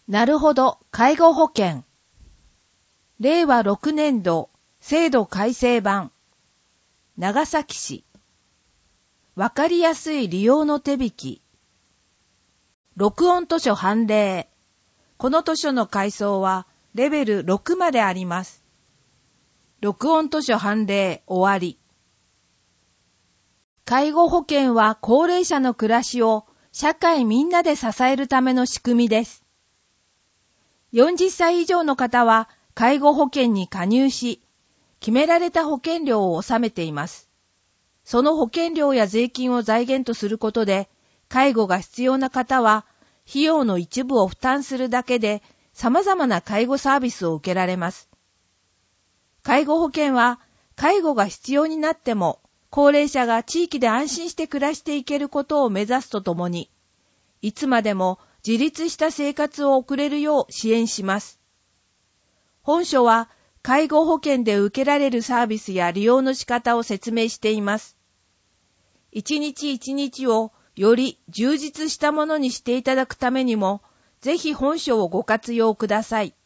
なるほど、介護保険。令和6年度制度改正版。長崎市。わかりやすい利用の手引き。録音図書判例。この図書の階層はレベル6まであります。録音図書判例終わり。介護保険は高齢者の暮らしを社会みんなで支えるための仕組みです。40歳以上の方は介護保険に加入し、決められた保険料を納めています。その保険料や税金を財源とすることで、介護が必要な方は、費用の一部を負担するだけで、様々な介護サービスを受けられます。介護保険は、介護が必要になっても、高齢者が地域で安心して暮らしていけることを目指すとともに、いつまでも自立した生活を送れるよう支援します。本書は、介護保険で受けられるサービスや利用の仕方を説明しています。一日一日をより充実したものにしていただくためにも、ぜひ本書をご活用ください。